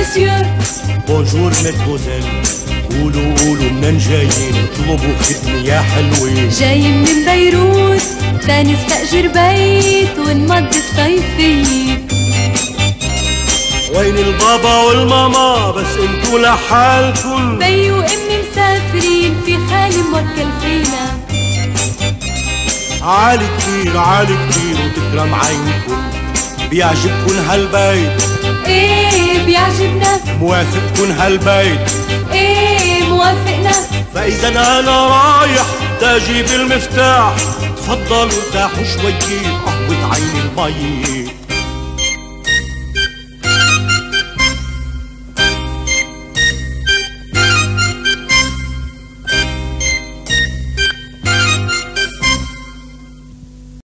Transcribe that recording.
مسيو. بونجور مادموزيل. قولوا قولوا منين جايين؟ اطلبوا خدمة يا حلوين. جايين من بيروت تنستأجر بيت ونمضي الصيفية. وين البابا والماما بس انتو لحالكن؟ بي وامي مسافرين في خالي موكل فينا. عالي كتير عالي كتير وتكرم عينكن. بيعجبكن هالبيت؟ ايه بيعجبنا. موافقكن هالبيت؟ ايه موافقنا. فاذا انا رايح تجيب المفتاح. تفضلوا ارتاحوا شوي قهوة عين المي.